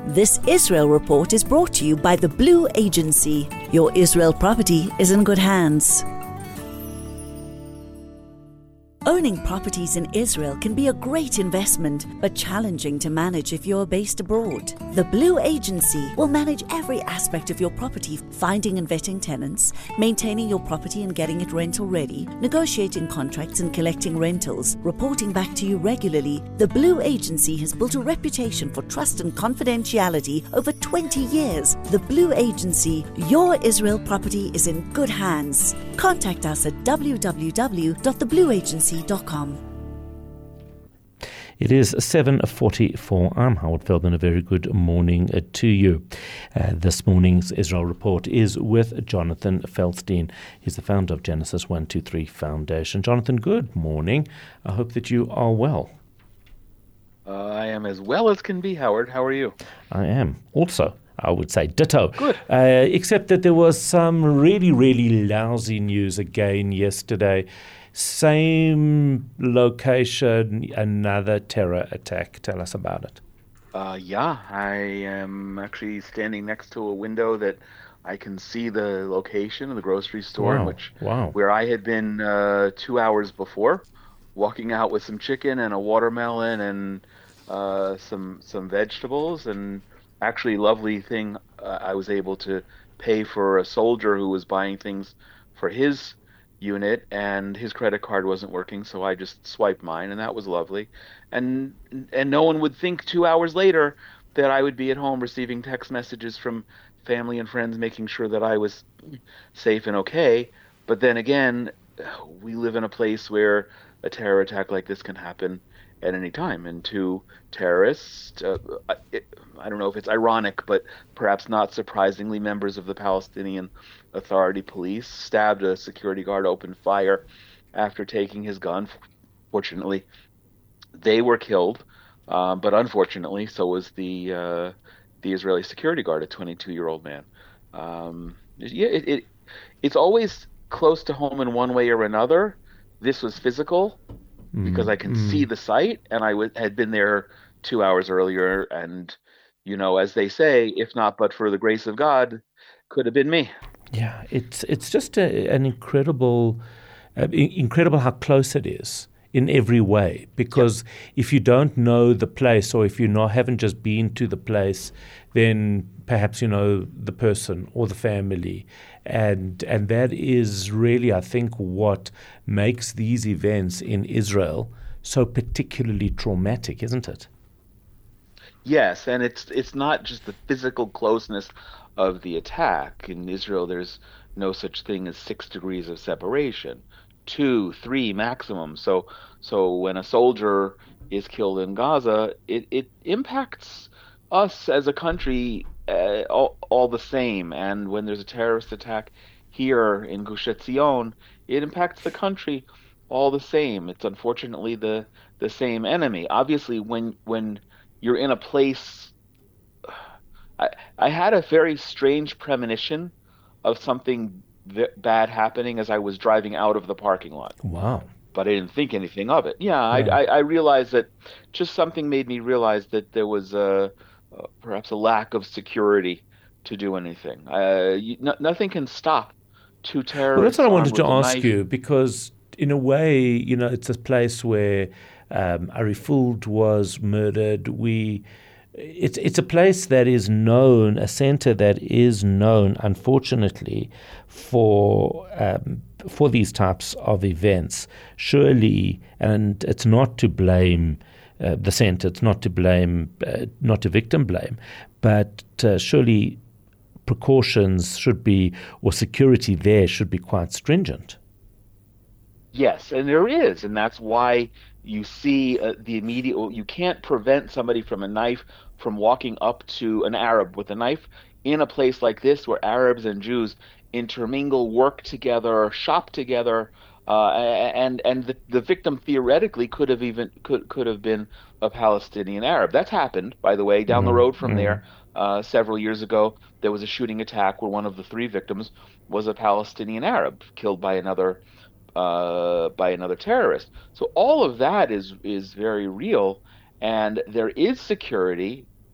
This Israel Report is brought to you by the Blue Agency. Your Israel property is in good hands. Owning properties in Israel can be a great investment, but challenging to manage if you're based abroad. The Blue Agency will manage every aspect of your property, finding and vetting tenants, maintaining your property and getting it rental ready, negotiating contracts and collecting rentals, reporting back to you regularly. The Blue Agency has built a reputation for trust and confidentiality over 20 years. The Blue Agency, your Israel property is in good hands. Contact us at www.theblueagency.com. It is 7:44. I'm Howard Feldman. A very good morning to you. This morning's Israel Report is with Jonathan Feldstein. He's the founder of Genesis 123 Foundation. Jonathan, good morning. I hope that you are well. I am as well as can be, Howard. How are you? I am also. I would say ditto. Good. Except that there was some really lousy news again yesterday. Same location, another terror attack. Tell us about it. Yeah, I am actually standing next to a window that I can see the location of the grocery store, where I had been 2 hours before, walking out with some chicken and a watermelon and some vegetables, and actually lovely thing, I was able to pay for a soldier who was buying things for his unit, and his credit card wasn't working, so I just swiped mine, and that was lovely. And no one would think 2 hours later that I would be at home receiving text messages from family and friends making sure that I was safe and okay. But then again, we live in a place where a terror attack like this can happen at any time, and two terrorists, I don't know if it's ironic, but perhaps not surprisingly, members of the Palestinian Authority police stabbed a security guard, opened fire after taking his gun. Fortunately, they were killed, but unfortunately, so was the Israeli security guard, a 22-year-old man. It's always close to home in one way or another. This was physical, because I can see the site, and I had been there 2 hours earlier, and, you know, as they say, if not but for the grace of God, could have been me. Yeah, it's just an incredible how close it is in every way, because if you don't know the place, or if you haven't just been to the place, then perhaps you know the person or the family, and that is really, I think, what makes these events in Israel so particularly traumatic, isn't it? Yes, and it's not just the physical closeness of the attack. In Israel, there's no such thing as 6 degrees of separation, 2, 3 maximum. So when a soldier is killed in Gaza, it impacts us as a country all the same. And when there's a terrorist attack here in Gush Etzion, it impacts the country all the same. It's unfortunately the same enemy. Obviously, when you're in a place, I had a very strange premonition of something bad happening as I was driving out of the parking lot. Wow. But I didn't think anything of it. Yeah. I realized that just something made me realize that there was perhaps a lack of security to do anything. Nothing can stop two terrorists. Well, that's what I wanted to ask you, because in a way, you know, it's a place where Ari Fuld was murdered. It's a place that is known, a center that is known, unfortunately, for these types of events. Surely, and it's not to blame the center, it's not to victim blame, but surely precautions should be, or security there should be quite stringent. Yes, and there is, and that's why you see the immediate. You can't prevent somebody from walking up to an Arab with a knife in a place like this, where Arabs and Jews intermingle, work together, shop together, and the victim theoretically could have been a Palestinian Arab. That's happened, by the way, down the road from there. Several years ago, there was a shooting attack where one of the 3 victims was a Palestinian Arab killed by another terrorist. So all of that is very real, and there is security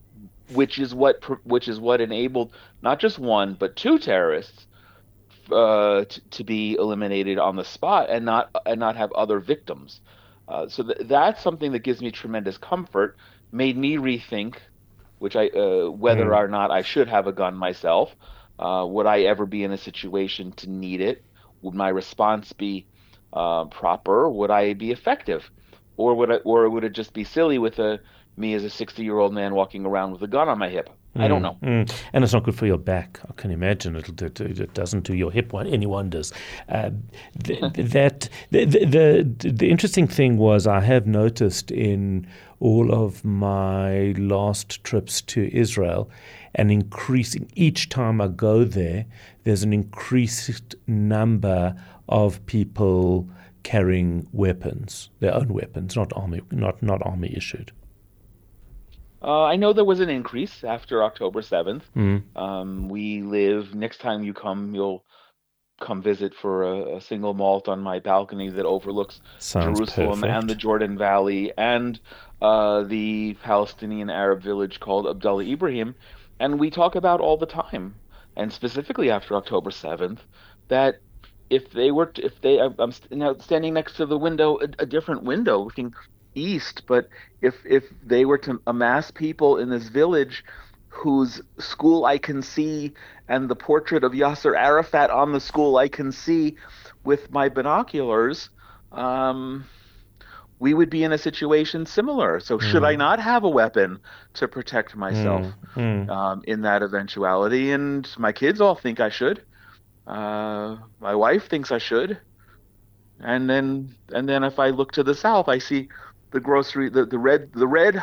which is what enabled not just one but two terrorists to be eliminated on the spot and not have other victims. So that's something that gives me tremendous comfort. Made me rethink, whether or not I should have a gun myself. Would I ever be in a situation to need it? Would my response be proper? Would I be effective, or would it just be silly with me as a 60-year-old man walking around with a gun on my hip? I don't know. And it's not good for your back. I can imagine it doesn't do your hip any wonders. The interesting thing was I have noticed in all of my last trips to Israel, an increasing, each time I go there, there's an increased number of people carrying weapons, their own weapons, not army issued. I know there was an increase after October 7th. Mm. Next time you'll come visit for a single malt on my balcony that overlooks Jerusalem and the Jordan Valley and the Palestinian Arab village called Abdullah Ibrahim. And we talk about all the time, and specifically after October 7th, that I'm now standing next to the window, a different window looking east, but if they were to amass people in this village whose school I can see and the portrait of Yasser Arafat on the school I can see with my binoculars, we would be in a situation similar. So should I not have a weapon to protect myself in that eventuality? And my kids all think I should. My wife thinks I should. And then if I look to the south, I see the grocery, the red,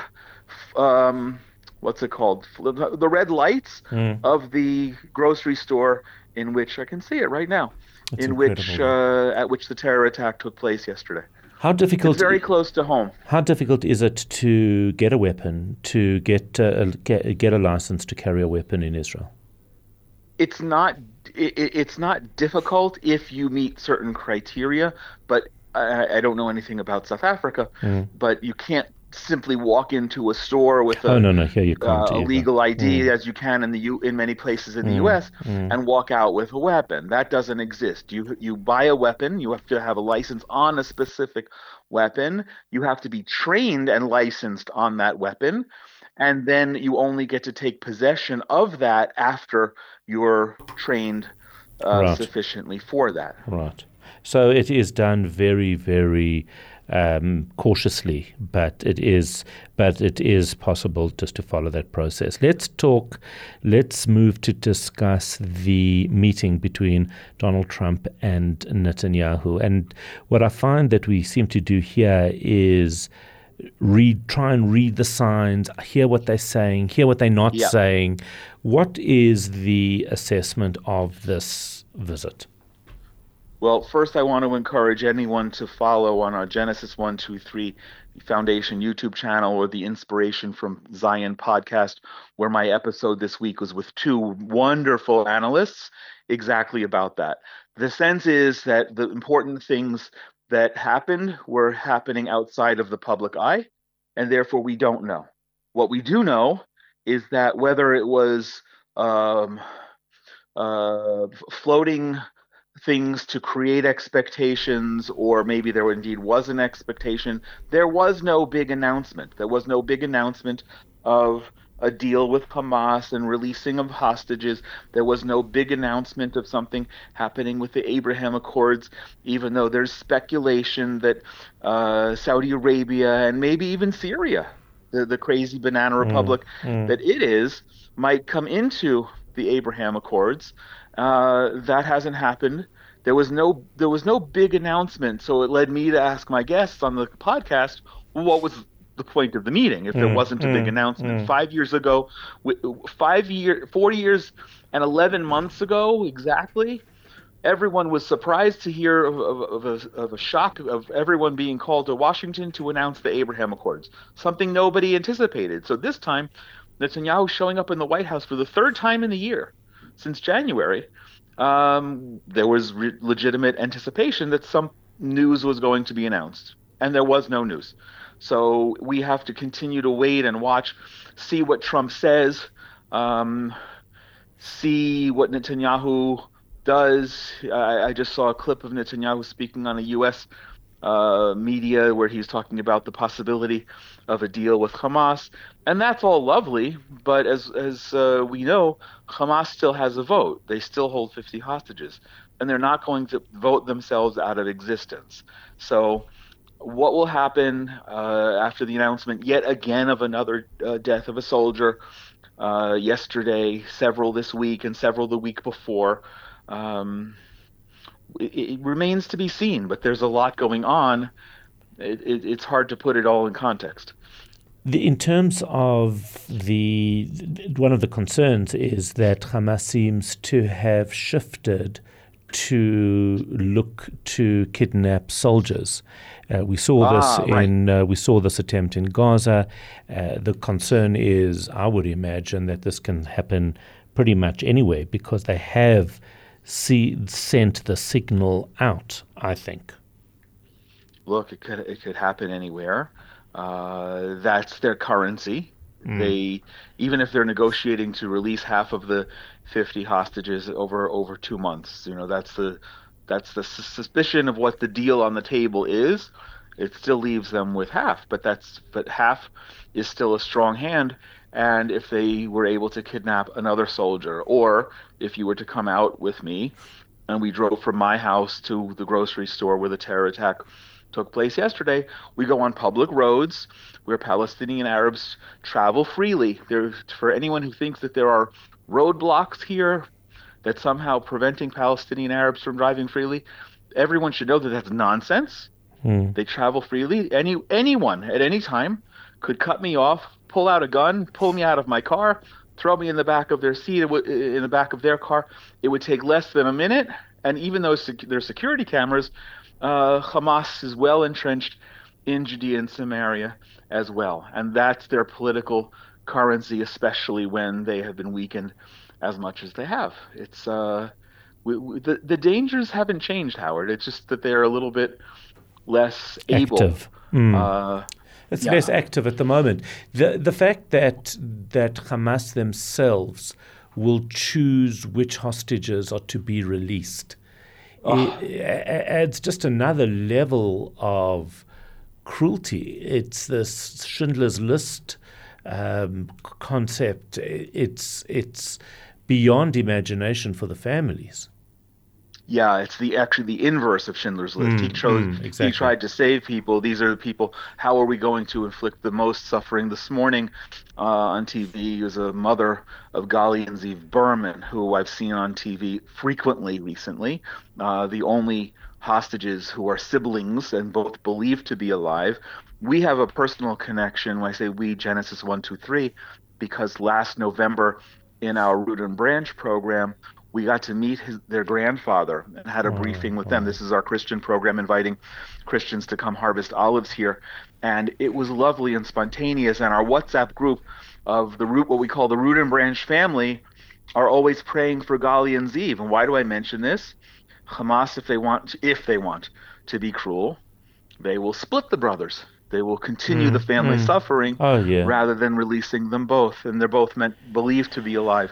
what's it called? The red lights of the grocery store in which I can see it right now, at which the terror attack took place yesterday. How difficult? It's very close to home. How difficult is it to get a weapon, to get a license to carry a weapon in Israel? It's not difficult if you meet certain criteria, but I don't know anything about South Africa, but you can't simply walk into a store with a legal ID as you can in many places in the U.S. and walk out with a weapon. That doesn't exist. You buy a weapon. You have to have a license on a specific weapon. You have to be trained and licensed on that weapon, and then you only get to take possession of that after you're trained sufficiently for that. Right. So it is done very, very cautiously, but it is possible just to follow that process. Let's move to discuss the meeting between Donald Trump and Netanyahu. And what I find that we seem to do here is try and read the signs, hear what they're saying, hear what they're not saying. What is the assessment of this visit? Well, first I want to encourage anyone to follow on our Genesis 123 Foundation YouTube channel or the Inspiration from Zion podcast, where my episode this week was with two wonderful analysts exactly about that. The sense is that the important things that happened were happening outside of the public eye, and therefore we don't know. What we do know is that whether it was floating things to create expectations, or maybe there indeed was an expectation, there was no big announcement. There was no big announcement of a deal with Hamas and releasing of hostages. There was no big announcement of something happening with the Abraham Accords, even though there's speculation that Saudi Arabia and maybe even Syria, the crazy banana republic that it is, might come into the Abraham Accords. That hasn't happened. There was no big announcement, so it led me to ask my guests on the podcast, what was the point of the meeting if there wasn't a big announcement? 5 years ago, 40 years and 11 months ago exactly, everyone was surprised to hear of a shock of everyone being called to Washington to announce the Abraham Accords, something nobody anticipated. So this time, Netanyahu showing up in the White House for the third time in the year since January. There was legitimate anticipation that some news was going to be announced, and there was no news. So we have to continue to wait and watch, see what Trump says, see what Netanyahu does. I just saw a clip of Netanyahu speaking on a U.S. Media where he's talking about the possibility of a deal with Hamas, and that's all lovely. But as we know, Hamas still has a vote. They still hold 50 hostages, and they're not going to vote themselves out of existence. So what will happen after the announcement yet again of another death of a soldier yesterday, several this week, and several the week before? It remains to be seen, but there's a lot going on. It's hard to put it all in context. In terms of one of the concerns is that Hamas seems to have shifted to look to kidnap soldiers. We saw this we saw this attempt in Gaza. The concern is, I would imagine, that this can happen pretty much anywhere because they have sent the signal out, I think. Look, it could happen anywhere. That's their currency. They, even if they're negotiating to release half of the 50 hostages over 2 months, that's the suspicion of what the deal on the table is. It still leaves them with half, but half is still a strong hand. And if they were able to kidnap another soldier, or if you were to come out with me and we drove from my house to the grocery store where the terror attack took place yesterday, we go on public roads where Palestinian Arabs travel freely. For anyone who thinks that there are roadblocks here that's somehow preventing Palestinian Arabs from driving freely, everyone should know that that's nonsense. They travel freely. Anyone at any time could cut me off, pull out a gun, pull me out of my car, throw me in the back of their seat, in the back of their car. It would take less than a minute. And even though there's security cameras, Hamas is well entrenched in Judea and Samaria as well. And that's their political currency, especially when they have been weakened as much as they have. It's the dangers haven't changed, Howard. It's just that they're a little bit less active. It's less active at the moment. The fact that Hamas themselves will choose which hostages are to be released it adds just another level of cruelty. It's this Schindler's List concept. It's beyond imagination for the families. Yeah, it's actually the inverse of Schindler's List. He tried to save people. These are the people. How are we going to inflict the most suffering? This morning on TV was a mother of Gali and Ziv Berman, who I've seen on TV frequently recently. The only hostages who are siblings and both believed to be alive. We have a personal connection. When I say we, Genesis 123, because last November in our Root and Branch program, we got to meet their grandfather and had a briefing with them. This is our Christian program inviting Christians to come harvest olives here. And it was lovely and spontaneous. And our WhatsApp group of what we call the Root and Branch family, are always praying for Gali and Ziv. And why do I mention this? Hamas, if they want to be cruel, they will split the brothers. They will continue the family suffering rather than releasing them both. And they're both believed to be alive.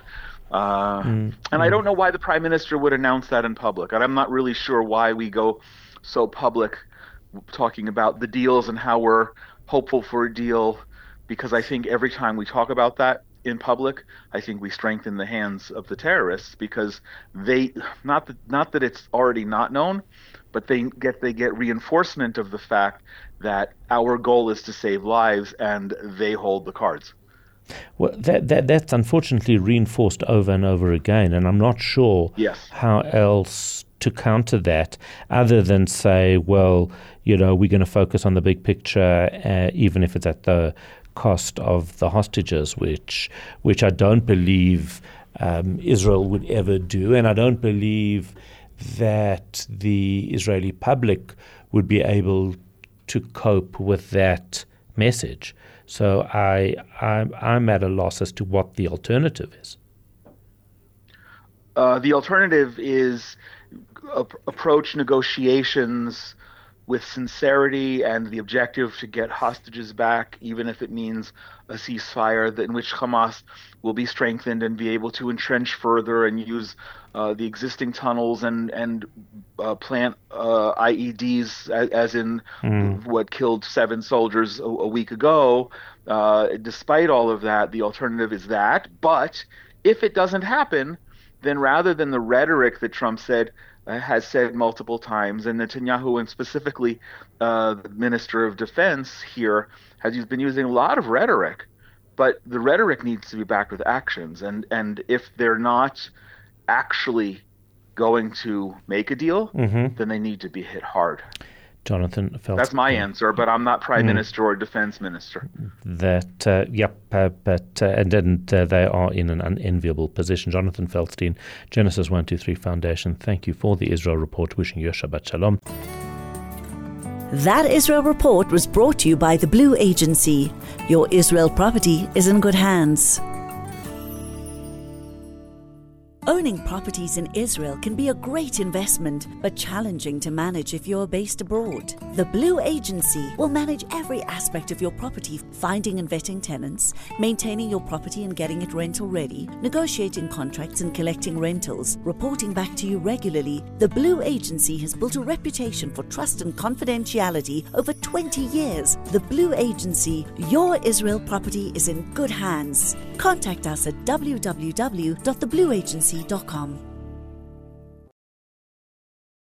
And I don't know why the prime minister would announce that in public. And I'm not really sure why we go so public talking about the deals and how we're hopeful for a deal, because I think every time we talk about that in public, I think we strengthen the hands of the terrorists, because they not that it's already not known, but they get reinforcement of the fact that our goal is to save lives and they hold the cards. Well, that's unfortunately reinforced over and over again, and I'm not sure how else to counter that other than say, well, we're going to focus on the big picture, even if it's at the cost of the hostages, which I don't believe Israel would ever do, and I don't believe that the Israeli public would be able to cope with that message. So I'm at a loss as to what the alternative is. The alternative is approach negotiations with sincerity and the objective to get hostages back, even if it means a ceasefire in which Hamas will be strengthened and be able to entrench further and use the existing tunnels and plant IEDs, as in what killed 7 soldiers a week ago. Despite all of that, the alternative is that. But if it doesn't happen, then rather than the rhetoric that Trump has said multiple times, and Netanyahu, and specifically the Minister of Defense here, has been using a lot of rhetoric, but the rhetoric needs to be backed with actions. And if they're not actually going to make a deal, then they need to be hit hard. Jonathan Felstein. That's my answer, but I'm not Prime Minister or Defense Minister. But they are in an unenviable position. Jonathan Felstein, Genesis 123 Foundation, thank you for the Israel Report. Wishing you a Shabbat Shalom. That Israel Report was brought to you by the Blue Agency. Your Israel property is in good hands. Owning properties in Israel can be a great investment, but challenging to manage if you're based abroad. The Blue Agency will manage every aspect of your property, finding and vetting tenants, maintaining your property and getting it rental ready, negotiating contracts and collecting rentals, reporting back to you regularly. The Blue Agency has built a reputation for trust and confidentiality over 20 years. The Blue Agency, your Israel property is in good hands. Contact us at www.theblueagency.com.